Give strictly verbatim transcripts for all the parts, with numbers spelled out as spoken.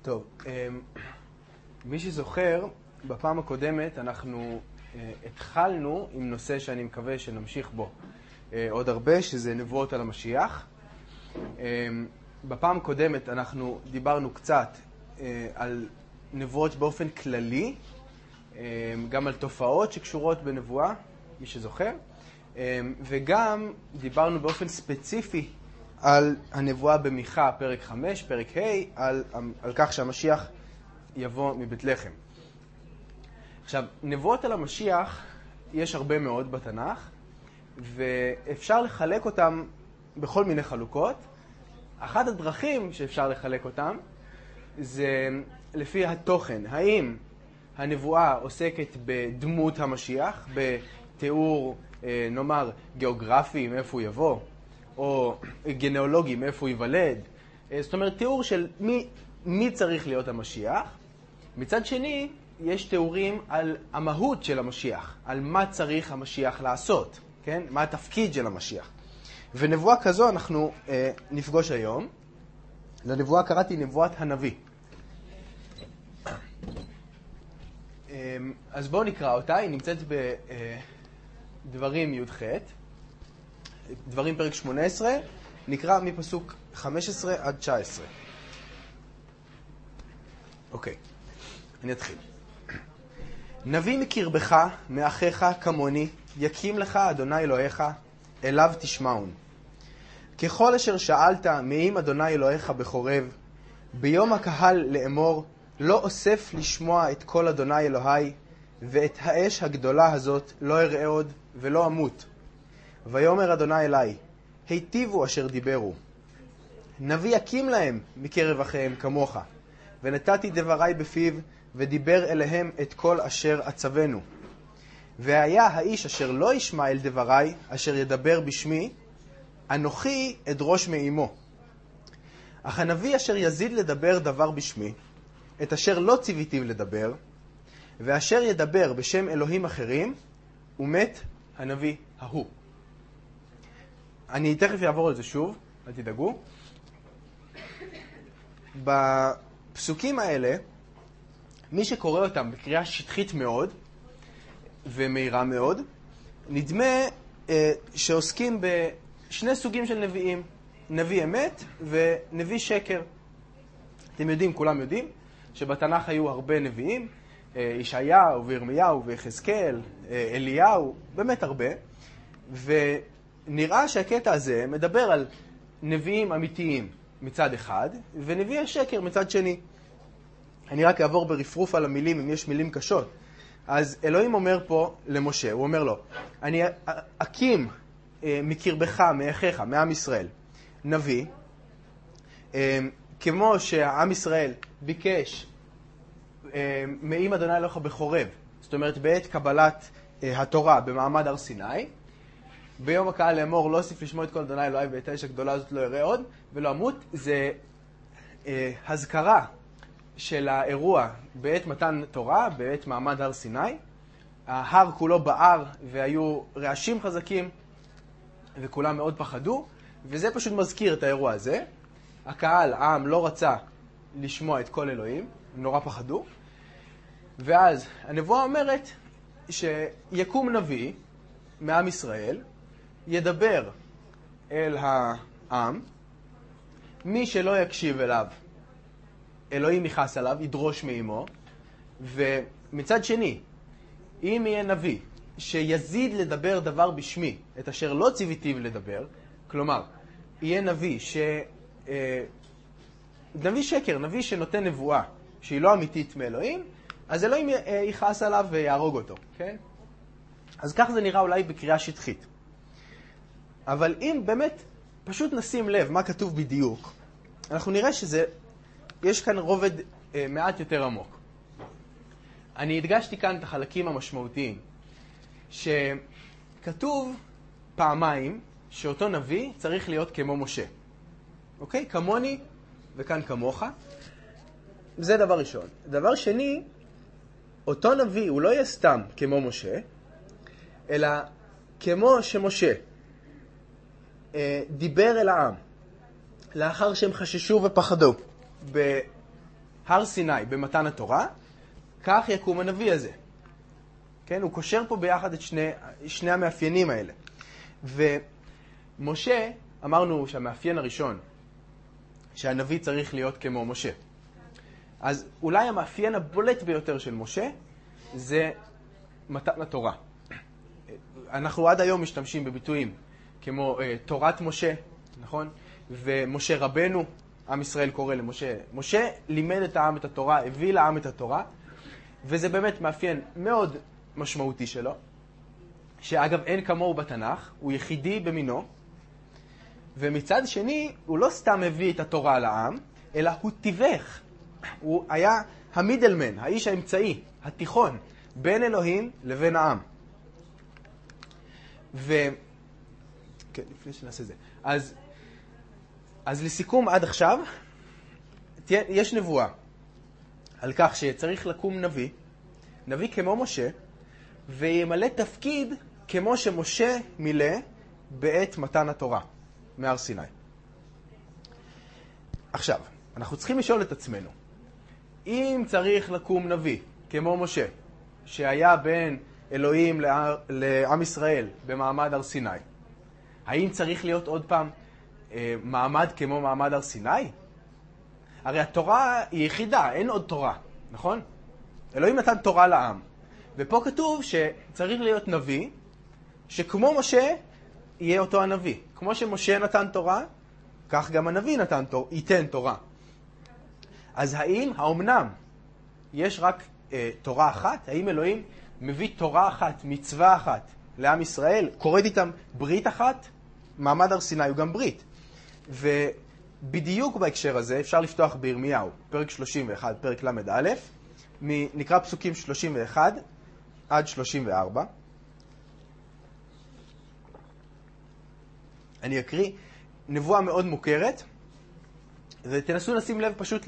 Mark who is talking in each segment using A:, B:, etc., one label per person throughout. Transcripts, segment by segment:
A: טוב, מי שזוכר, בפעם הקודמת אנחנו התחלנו עם נושא שאני מקווה שנמשיך בו עוד הרבה, שזה נבואות על המשיח. בפעם הקודמת אנחנו דיברנו קצת על נבואות באופן כללי, גם על תופעות שקשורות בנבואה, מי שזוכר, וגם דיברנו באופן ספציפי על הנבואה במיכה, פרק חמש, פרק ה', על, על כך שהמשיח יבוא מבית לחם. עכשיו, נבואות על המשיח יש הרבה מאוד בתנ"ך, ואפשר לחלק אותם בכל מיני חלוקות. אחת הדרכים שאפשר לחלק אותם זה לפי התוכן. האם הנבואה עוסקת בדמות המשיח, בתיאור, נאמר, גיאוגרפי, מאיפה הוא יבוא, או גנאולוגי, מאיפה הוא ייוולד. זאת אומרת, תיאור של מי, מי צריך להיות המשיח. מצד שני, יש תיאורים על המהות של המשיח, על מה צריך המשיח לעשות, כן? מה התפקיד של המשיח. ונבואה כזו אנחנו אה, נפגוש היום. לנבואה קראתי נבואת הנביא. אה, אז בואו נקרא אותה, היא נמצאת בדברים י"ח. דברים פרק שמונה עשרה, נקרא מפסוק חמש עשרה עד תשע עשרה. אוקיי, אני אתחיל. נביא מקרבך, מאחיך כמוני, יקים לך אדוני אלוהיך, אליו תשמעון. ככל אשר שאלת מאם אדוני אלוהיך בחורב, ביום הקהל לאמור, לא אוסף לשמוע את כל אדוני אלוהי, ואת האש הגדולה הזאת לא אראה עוד ולא אמות. ויאמר אדוני אלי, היטיבו אשר דיברו. נביא יקים להם מקרב אחיהם כמוך, ונתתי דברי בפיו, ודיבר אליהם את כל אשר עצבנו. והיה האיש אשר לא ישמע אל דברי, אשר ידבר בשמי, אנוכי אדרוש מאימו. אך הנביא אשר יזיד לדבר דבר בשמי, את אשר לא ציוויתיו לדבר, ואשר ידבר בשם אלוהים אחרים, ומת הנביא ההוא. אני תכף אעבור על זה שוב, אל תדאגו. בפסוקים האלה, מי שקורא אותם בקריאה שטחית מאוד ומהירה מאוד, נדמה אה, שעוסקים בשני סוגים של נביאים, נביא אמת ונביא שקר. אתם יודעים, כולם יודעים, שבתנ"ך היו הרבה נביאים, אה, ישעיהו וירמיהו ויחזקאל, אה, אליהו, באמת הרבה, ונראה שהקטע הזה מדבר על נביאים אמיתיים מצד אחד, ונביא השקר מצד שני. אני רק אעבור ברפרוף על המילים, אם יש מילים קשות. אז אלוהים אומר פה למשה, הוא אומר לו, אני אקים אה, מקרבך, מאחיך, מעם ישראל, נביא, אה, כמו שהעם ישראל ביקש אה, מאם אדוני אלוהיך בחורב, זאת אומרת בעת קבלת אה, התורה במעמד הר סיני, ביום הקהל לאמור לא אוסיף לשמוע את כל אדוני אלוהי ואת האש הגדולה הזאת לא יראה עוד ולא אמות. זה אה, הזכרה של האירוע בעת מתן תורה, בעת מעמד הר סיני. ההר כולו בער והיו רעשים חזקים וכולם מאוד פחדו, וזה פשוט מזכיר את האירוע הזה. הקהל, העם, לא רצה לשמוע את כל אלוהים, הם נורא פחדו. ואז הנבואה אומרת שיקום נביא מעם ישראל, ידבר אל העם, מי שלא יקשיב אליו, אלוהים יכעס עליו, ידרוש מאימו. ומצד שני, אם יהיה נביא שיזיד לדבר דבר בשמי, את אשר לא ציוויתיו לדבר, כלומר, יהיה נביא ש... נביא שקר, נביא שנותן נבואה שהיא לא אמיתית מאלוהים, אז אלוהים יכעס עליו ויהרוג אותו, כן? אז כך זה נראה אולי בקריאה שטחית. אבל אם באמת פשוט נשים לב מה כתוב בדיוק, אנחנו נראה שזה, יש כאן רובד אה, מעט יותר עמוק. אני הדגשתי כאן את החלקים המשמעותיים, שכתוב פעמיים שאותו נביא צריך להיות כמו משה. אוקיי? כמוני וכאן כמוך. זה דבר ראשון. דבר שני, אותו נביא הוא לא יהיה סתם כמו משה, אלא כמו שמשה דיבר אל העם לאחר שהם חששו ופחדו הר סיני במתן התורה, כך יקום הנביא הזה. כן, הוא קושר פה ביחד את שני, שני המאפיינים האלה. ומשה, אמרנו שהמאפיין הראשון, שהנביא צריך להיות כמו משה. אז אולי המאפיין הבולט ביותר של משה, זה מתן התורה. אנחנו עד היום משתמשים בביטויים כמו uh, תורת משה, נכון? ומשה רבנו, עם ישראל קורא למשה. משה לימד את העם את התורה, הביא לעם את התורה, וזה באמת מאפיין מאוד משמעותי שלו, שאגב אין כמוהו בתנ"ך, הוא יחידי במינו, ומצד שני הוא לא סתם הביא את התורה לעם, אלא הוא תיווך. הוא היה המידלמן, האיש האמצעי, התיכון, בין אלוהים לבין העם. ו... כן, לפני שנעשה זה. אז, אז לסיכום עד עכשיו, יש נבואה על כך שצריך לקום נביא, נביא כמו משה, וימלא תפקיד כמו שמשה מילא בעת מתן התורה מהר סיני. עכשיו, אנחנו צריכים לשאול את עצמנו, אם צריך לקום נביא כמו משה, שהיה בין אלוהים לעם ישראל במעמד הר סיני, האם צריך להיות עוד פעם אה, מעמד כמו מעמד הר סיני? הרי התורה היא יחידה, אין עוד תורה, נכון? אלוהים נתן תורה לעם. ופה כתוב שצריך להיות נביא, שכמו משה יהיה אותו הנביא. כמו שמשה נתן תורה, כך גם הנביא נתן תורה, ייתן תורה. אז האם, האומנם, יש רק אה, תורה אחת? האם אלוהים מביא תורה אחת, מצווה אחת לעם ישראל, קוראת איתם ברית אחת? מעמד הר סיני הוא גם ברית. ובדיוק בהקשר הזה אפשר לפתוח בירמיהו, פרק שלושים ואחת, פרק למד א', נקרא פסוקים שלושים ואחת עד שלושים וארבע. אני אקריא נבואה מאוד מוכרת, ותנסו לשים לב פשוט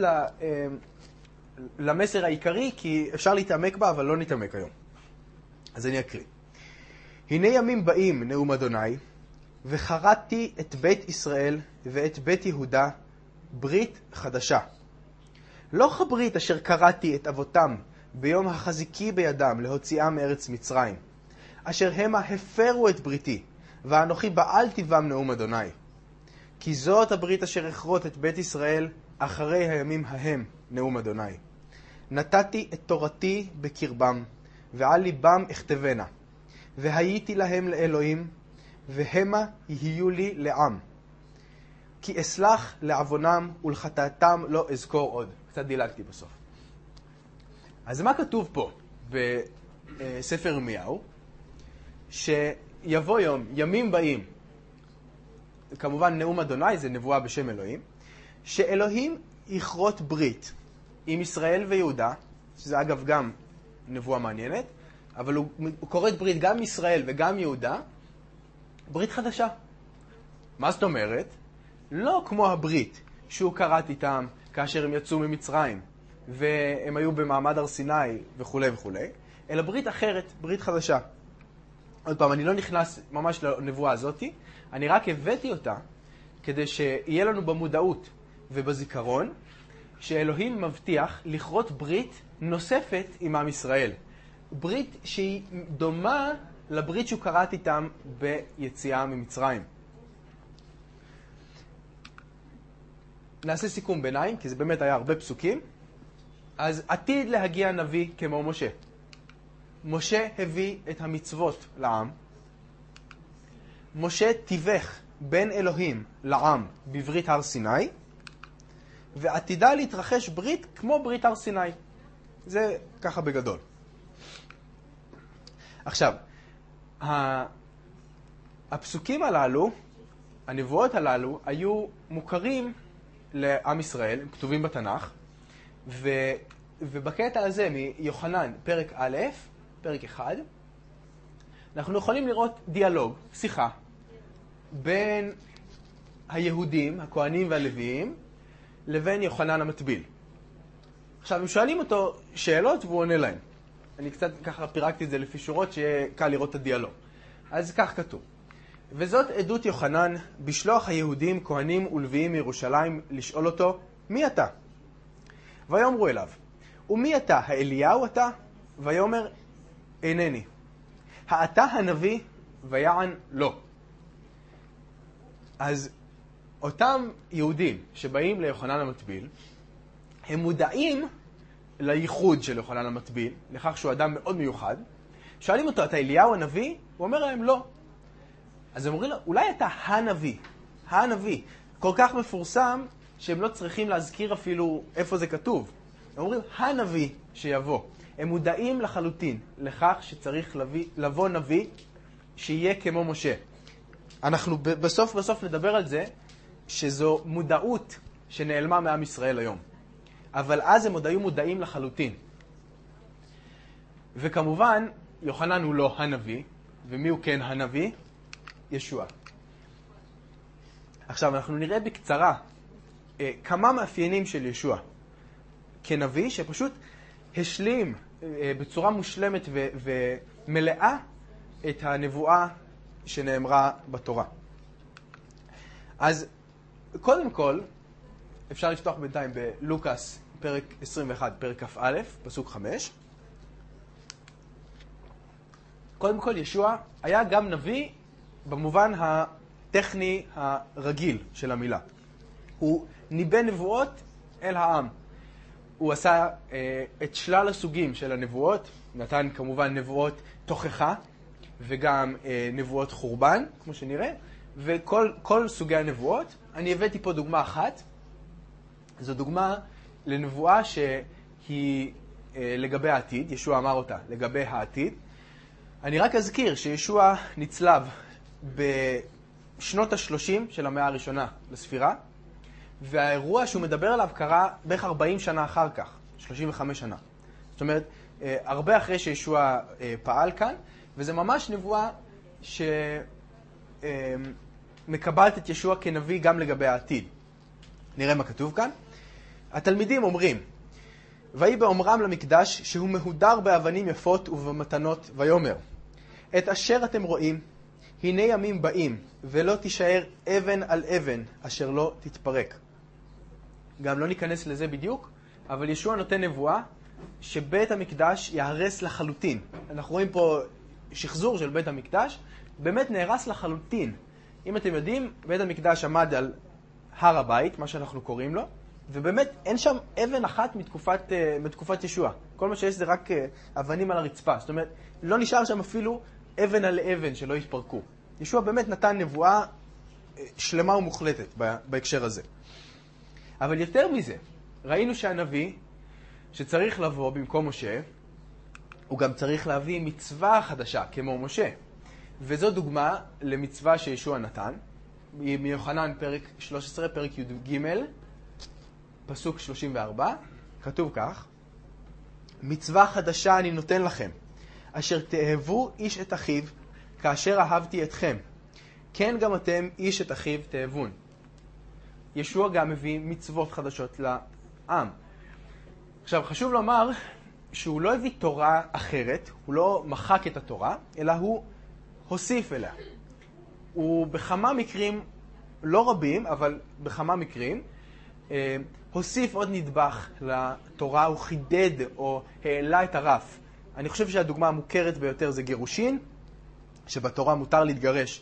A: למסר העיקרי, כי אפשר להתעמק בה, אבל לא נתעמק היום. אז אני אקריא. הנה ימים באים, נאום אדוני, וחרדתי את בית ישראל ואת בית יהודה ברית חדשה. לא כברית אשר קראתי את אבותם ביום החזיקי בידם להוציאם מארץ מצרים, אשר המה הפרו את בריתי, ואנוכי בעלתי בם נאום אדוני. כי זאת הברית אשר אכרות את בית ישראל אחרי הימים ההם, נאום אדוני. נתתי את תורתי בקרבם, ועל ליבם אכתבנה, והייתי להם לאלוהים, והמה יהיו לי לעם. כי אסלח לעוונם ולחטאתם לא אזכור עוד. קצת דילגתי בסוף. אז מה כתוב פה בספר ירמיהו? שיבוא יום, ימים באים, כמובן נאום אדוני זה נבואה בשם אלוהים, שאלוהים יכרות ברית עם ישראל ויהודה, שזה אגב גם נבואה מעניינת, אבל הוא, הוא קוראת ברית גם ישראל וגם יהודה, ברית חדשה. מה זאת אומרת? לא כמו הברית שהוא קראת איתם כאשר הם יצאו ממצרים והם היו במעמד הר סיני וכו' וכו', אלא ברית אחרת, ברית חדשה. עוד פעם, אני לא נכנס ממש לנבואה הזאת, אני רק הבאתי אותה כדי שיהיה לנו במודעות ובזיכרון שאלוהים מבטיח לכרות ברית נוספת עם עם ישראל. ברית שהיא דומה לברית שהוא קראת איתם ביציאה ממצרים. נעשה סיכום ביניים, כי זה באמת היה הרבה פסוקים. אז עתיד להגיע נביא כמו משה. משה הביא את המצוות לעם. משה תיווך בין אלוהים לעם בברית הר סיני, ועתידה להתרחש ברית כמו ברית הר סיני. זה ככה בגדול. עכשיו, הפסוקים הללו, הנבואות הללו, היו מוכרים לעם ישראל, הם כתובים בתנ"ך, ו, ובקטע הזה מיוחנן, פרק א', פרק אחד, אנחנו יכולים לראות דיאלוג, שיחה, בין היהודים, הכהנים והלוויים, לבין יוחנן המטביל. עכשיו, הם שואלים אותו שאלות והוא עונה להם. אני קצת ככה פירקתי את זה לפי שורות שיהיה קל לראות את הדיאלוג. אז כך כתוב. וזאת עדות יוחנן בשלוח היהודים, כהנים ולוויים מירושלים, לשאול אותו, מי אתה? ויאמרו אליו, ומי אתה? האליהו אתה? ויאמר, אינני. האתה הנביא? ויען לא. אז אותם יהודים שבאים ליוחנן המטביל, הם מודעים לייחוד של יוחנן המטביל, לכך שהוא אדם מאוד מיוחד. שואלים אותו, אתה אליהו הנביא? הוא אומר להם, לא. אז הם אומרים לו, אולי אתה הנביא, הנביא. כל כך מפורסם שהם לא צריכים להזכיר אפילו איפה זה כתוב. הם אומרים, הנביא שיבוא. הם מודעים לחלוטין לכך שצריך לבוא, לבוא נביא שיהיה כמו משה. אנחנו בסוף בסוף נדבר על זה שזו מודעות שנעלמה מעם ישראל היום. אבל אז הם עוד היו מודעים לחלוטין. וכמובן, יוחנן הוא לא הנביא, ומי הוא כן הנביא? ישוע. עכשיו, אנחנו נראה בקצרה אה, כמה מאפיינים של ישוע כנביא, שפשוט השלים אה, בצורה מושלמת ו- ומלאה את הנבואה שנאמרה בתורה. אז קודם כל, אפשר לפתוח בינתיים בלוקס פרק עשרים ואחת, פרק כ"א, פסוק חמש. קודם כל, ישוע היה גם נביא במובן הטכני הרגיל של המילה. הוא ניבא נבואות אל העם. הוא עשה אה, את שלל הסוגים של הנבואות, נתן כמובן נבואות תוכחה, וגם אה, נבואות חורבן, כמו שנראה, וכל כל סוגי הנבואות. אני הבאתי פה דוגמה אחת. זו דוגמה לנבואה שהיא אה, לגבי העתיד, ישוע אמר אותה לגבי העתיד. אני רק אזכיר שישוע נצלב בשנות ה-שלושים של המאה הראשונה לספירה, והאירוע שהוא מדבר עליו קרה בערך ארבעים שנה אחר כך, שלושים וחמש שנה. זאת אומרת, אה, הרבה אחרי שישוע אה, פעל כאן, וזה ממש נבואה שמקבלת את ישוע כנביא גם לגבי העתיד. נראה מה כתוב כאן. התלמידים אומרים, ויהי באומרם למקדש שהוא מהודר באבנים יפות ובמתנות, ויאמר, את אשר אתם רואים, הנה ימים באים, ולא תישאר אבן על אבן, אשר לא תתפרק. גם לא ניכנס לזה בדיוק, אבל ישוע נותן נבואה שבית המקדש יהרס לחלוטין. אנחנו רואים פה שחזור של בית המקדש, באמת נהרס לחלוטין. אם אתם יודעים, בית המקדש עמד על הר הבית, מה שאנחנו קוראים לו, ובאמת אין שם אבן אחת מתקופת, מתקופת ישוע. כל מה שיש זה רק אבנים על הרצפה. זאת אומרת, לא נשאר שם אפילו אבן על אבן שלא יתפרקו. ישוע באמת נתן נבואה שלמה ומוחלטת בהקשר הזה. אבל יותר מזה, ראינו שהנביא שצריך לבוא במקום משה, הוא גם צריך להביא מצווה חדשה כמו משה. וזו דוגמה למצווה שישוע נתן. מיוחנן פרק שלוש עשרה, פרק י"ג, פסוק שלושים וארבע, כתוב כך, מצווה חדשה אני נותן לכם, אשר תאהבו איש את אחיו כאשר אהבתי אתכם. כן גם אתם איש את אחיו תאהבון. ישוע גם מביא מצוות חדשות לעם. עכשיו חשוב לומר שהוא לא הביא תורה אחרת, הוא לא מחק את התורה, אלא הוא הוסיף אליה. הוא בכמה מקרים, לא רבים, אבל בכמה מקרים, אה, הוסיף עוד נדבך לתורה, הוא חידד או העלה את הרף. אני חושב שהדוגמה המוכרת ביותר זה גירושין, שבתורה מותר להתגרש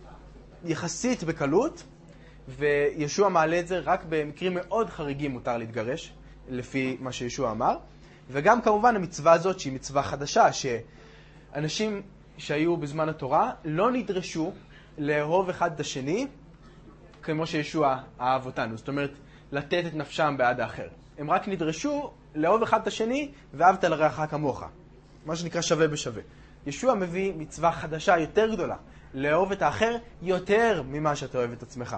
A: יחסית בקלות, וישוע מעלה את זה רק במקרים מאוד חריגים מותר להתגרש, לפי מה שישוע אמר. וגם כמובן המצווה הזאת שהיא מצווה חדשה, שאנשים שהיו בזמן התורה לא נדרשו לאהוב אחד את השני כמו שישוע אהב אותנו. זאת אומרת, לתת את נפשם בעד האחר. הם רק נדרשו לאהוב אחד את השני ואהבת לרעך כמוך. מה שנקרא שווה בשווה. ישוע מביא מצווה חדשה יותר גדולה, לאהוב את האחר יותר ממה שאתה אוהב את עצמך.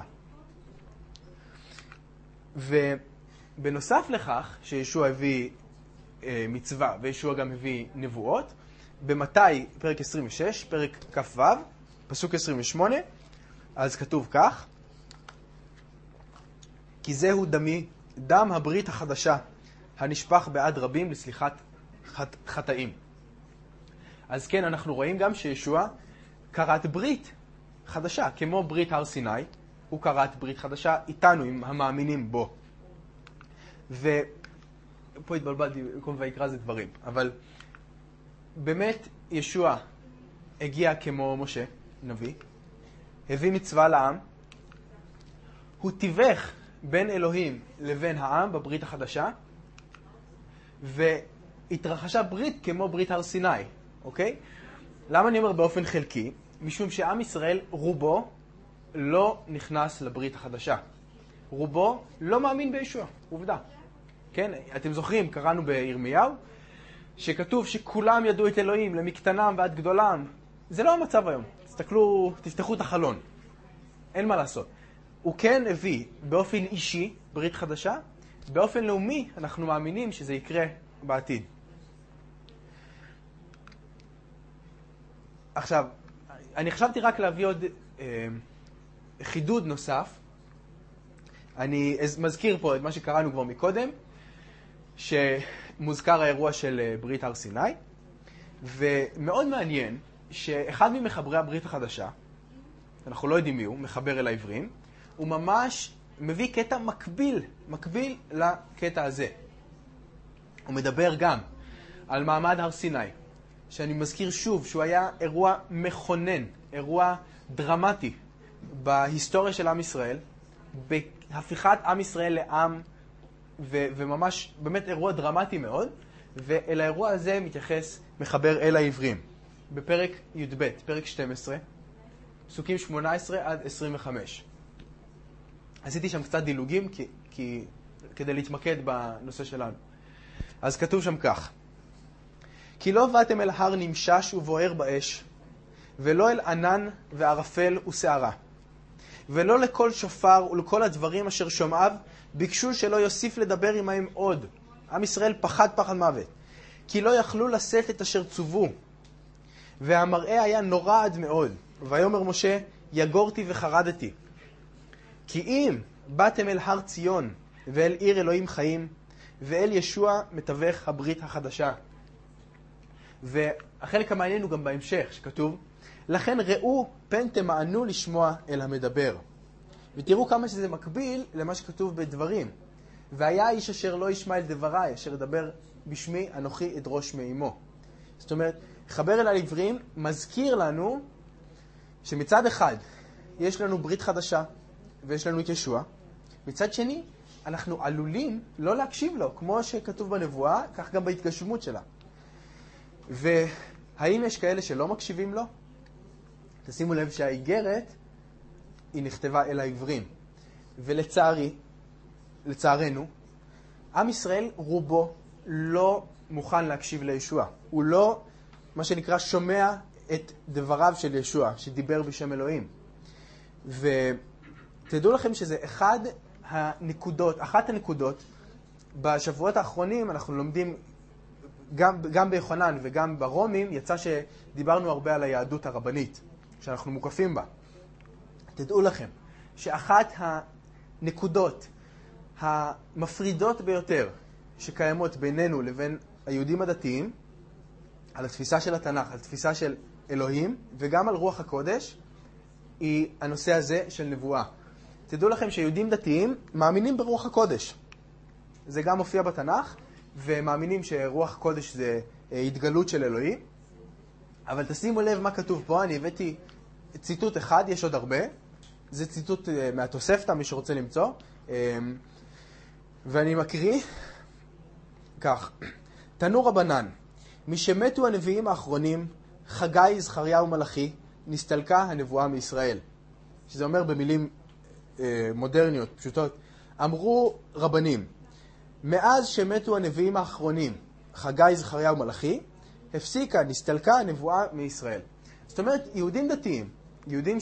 A: ובנוסף לכך שישוע הביא אה, מצווה וישוע גם הביא נבואות, במתי פרק עשרים ושש, פרק כ"ו, פסוק עשרים ושמונה, אז כתוב כך, כי זהו דמי, דם הברית החדשה, הנשפך בעד רבים לסליחת חט, חטאים. אז כן, אנחנו רואים גם שישוע קראת ברית חדשה, כמו ברית הר סיני, הוא קראת ברית חדשה איתנו, עם המאמינים בו. פה התבלבלתי, במקום ויקרא זה דברים. אבל באמת ישוע הגיע כמו משה, נביא, הביא מצווה לעם, הוא תיווך בין אלוהים לבין העם בברית החדשה, והתרחשה ברית כמו ברית הר סיני, אוקיי? למה אני אומר באופן חלקי? משום שעם ישראל רובו לא נכנס לברית החדשה. רובו לא מאמין בישוע, עובדה. כן, אתם זוכרים, קראנו בירמיהו, שכתוב שכולם ידעו את אלוהים, למקטנם ועד גדולם. זה לא המצב היום. תסתכלו, תפתחו את החלון. אין מה לעשות. הוא כן הביא באופן אישי ברית חדשה, באופן לאומי אנחנו מאמינים שזה יקרה בעתיד. עכשיו, אני חשבתי רק להביא עוד אה, חידוד נוסף. אני מזכיר פה את מה שקראנו כבר מקודם, שמוזכר האירוע של ברית הר סיני, ומאוד מעניין שאחד ממחברי הברית החדשה, אנחנו לא יודעים מי הוא, מחבר אל העברים, הוא ממש מביא קטע מקביל, מקביל לקטע הזה. הוא מדבר גם על מעמד הר סיני, שאני מזכיר שוב שהוא היה אירוע מכונן, אירוע דרמטי בהיסטוריה של עם ישראל, בהפיכת עם ישראל לעם, ו- וממש באמת אירוע דרמטי מאוד, ואל האירוע הזה מתייחס מחבר אל העברים. בפרק י"ב, פרק שתים עשרה, פסוקים שמונה עשרה עד עשרים וחמש. עשיתי שם קצת דילוגים כי, כי, כדי להתמקד בנושא שלנו. אז כתוב שם כך: כי לא באתם אל הר נמשש ובוער באש, ולא אל ענן וערפל ושערה, ולא לכל שופר ולכל הדברים אשר שומעיו ביקשו שלא יוסיף לדבר עמהם עוד. עם ישראל פחד פחד מוות, כי לא יכלו לשאת את אשר צוו, והמראה היה נורא עד מאוד. ויאמר משה, יגורתי וחרדתי. כי אם באתם אל הר ציון ואל עיר אלוהים חיים, ואל ישוע מתווך הברית החדשה. והחלק המעניין הוא גם בהמשך, שכתוב, לכן ראו פן תמענו לשמוע אל המדבר. ותראו כמה שזה מקביל למה שכתוב בדברים. והיה האיש אשר לא ישמע אל דבריי, אשר ידבר בשמי, אנוכי אדרוש מאמו. זאת אומרת, חבר אל העברים מזכיר לנו שמצד אחד יש לנו ברית חדשה ויש לנו את ישוע. מצד שני, אנחנו עלולים לא להקשיב לו, כמו שכתוב בנבואה, כך גם בהתגשמות שלה. והאם יש כאלה שלא מקשיבים לו? תשימו לב שהאיגרת היא נכתבה אל העברים. ולצערי, לצערנו, עם ישראל רובו לא מוכן להקשיב לישוע. הוא לא, מה שנקרא, שומע את דבריו של ישוע, שדיבר בשם אלוהים. ותדעו לכם שזה אחד הנקודות, אחת הנקודות, בשבועות האחרונים אנחנו לומדים, גם, גם ביוחנן וגם ברומים, יצא שדיברנו הרבה על היהדות הרבנית, שאנחנו מוקפים בה. תדעו לכם שאחת הנקודות המפרידות ביותר שקיימות בינינו לבין היהודים הדתיים, על התפיסה של התנ"ך, על התפיסה של אלוהים, וגם על רוח הקודש, היא הנושא הזה של נבואה. תדעו לכם שיהודים דתיים מאמינים ברוח הקודש. זה גם מופיע בתנ"ך, ומאמינים שרוח הקודש זה התגלות של אלוהים. אבל תשימו לב מה כתוב פה, אני הבאתי ציטוט אחד, יש עוד הרבה. זה ציטוט מהתוספתא, מי שרוצה למצוא. ואני מקריא כך: תנו רבנן, משמתו הנביאים האחרונים, חגי, זכריה ומלאכי, נסתלקה הנבואה מישראל. שזה אומר במילים אה, מודרניות, פשוטות. אמרו רבנים, מאז שמתו הנביאים האחרונים, חגי, זכריה ומלאכי, הפסיקה, נסתלקה הנבואה מישראל. זאת אומרת, יהודים דתיים, יהודים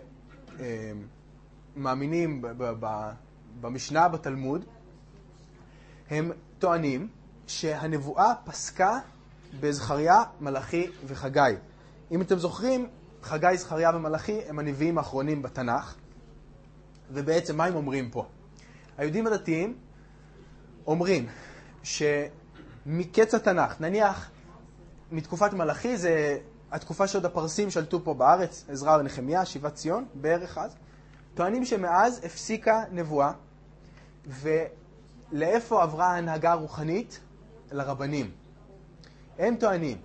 A: שמאמינים ב- ב- ב- במשנה, בתלמוד, הם טוענים שהנבואה פסקה בזכריה, מלאכי וחגי. אם אתם זוכרים, חגי, זכריה ומלאכי הם הנביאים האחרונים בתנ"ך. ובעצם מה הם אומרים פה? היהודים הדתיים אומרים שמקץ התנ"ך, נניח מתקופת מלאכי, זה התקופה שעוד הפרסים שלטו פה בארץ, עזרא ונחמיה, שיבת ציון, בערך אז, טוענים שמאז הפסיקה נבואה, לאיפה עברה ההנהגה הרוחנית? לרבנים. הם טוענים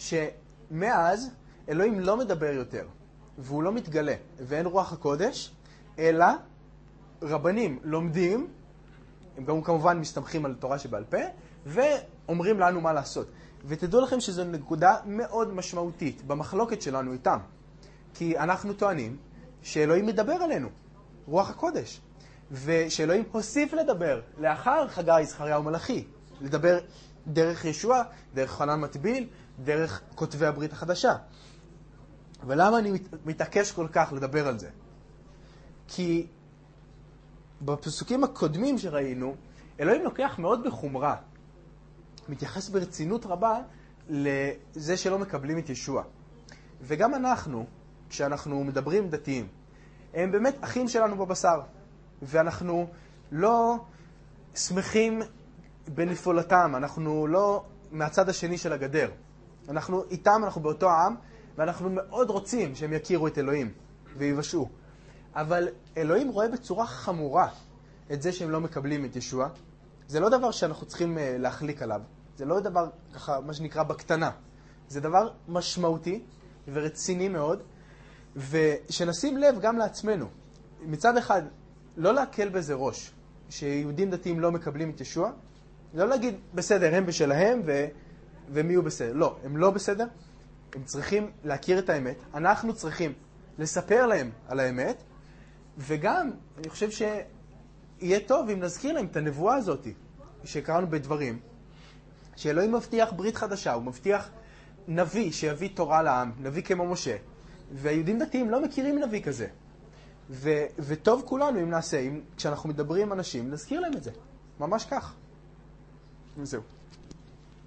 A: שמאז אלוהים לא מדבר יותר, והוא לא מתגלה, ואין רוח הקודש, אלא רבנים לומדים, הם גם כמובן מסתמכים על תורה שבעל פה, ואומרים לנו מה לעשות. ותדעו לכם שזו נקודה מאוד משמעותית במחלוקת שלנו איתם. כי אנחנו טוענים שאלוהים מדבר עלינו, רוח הקודש. ושאלוהים הוסיף לדבר לאחר חגי, זכריה ומלאכי. לדבר דרך ישוע, דרך חנן מטביל, דרך כותבי הברית החדשה. ולמה אני מתעקש כל כך לדבר על זה? כי בפסוקים הקודמים שראינו, אלוהים לוקח מאוד בחומרה, מתייחס ברצינות רבה לזה שלא מקבלים את ישוע. וגם אנחנו, כשאנחנו מדברים דתיים, הם באמת אחים שלנו בבשר. ואנחנו לא שמחים בנפולתם, אנחנו לא מהצד השני של הגדר. אנחנו איתם, אנחנו באותו העם, ואנחנו מאוד רוצים שהם יכירו את אלוהים ויבשעו. אבל אלוהים רואה בצורה חמורה את זה שהם לא מקבלים את ישוע. זה לא דבר שאנחנו צריכים להחליק עליו. זה לא דבר ככה, מה שנקרא בקטנה. זה דבר משמעותי ורציני מאוד, ושנשים לב גם לעצמנו. מצד אחד, לא להקל בזה ראש, שיהודים דתיים לא מקבלים את ישוע, לא להגיד, בסדר, הם בשלהם ו... ומי הוא בסדר. לא, הם לא בסדר. הם צריכים להכיר את האמת. אנחנו צריכים לספר להם על האמת, וגם, אני חושב שיהיה טוב אם נזכיר להם את הנבואה הזאת, שקראנו בדברים, שאלוהים מבטיח ברית חדשה, הוא מבטיח נביא שיביא תורה לעם, נביא כמו משה, והיהודים דתיים לא מכירים נביא כזה. ו- וטוב כולנו אם נעשה, אם, כשאנחנו מדברים עם אנשים, נזכיר להם את זה. ממש כך. וזהו.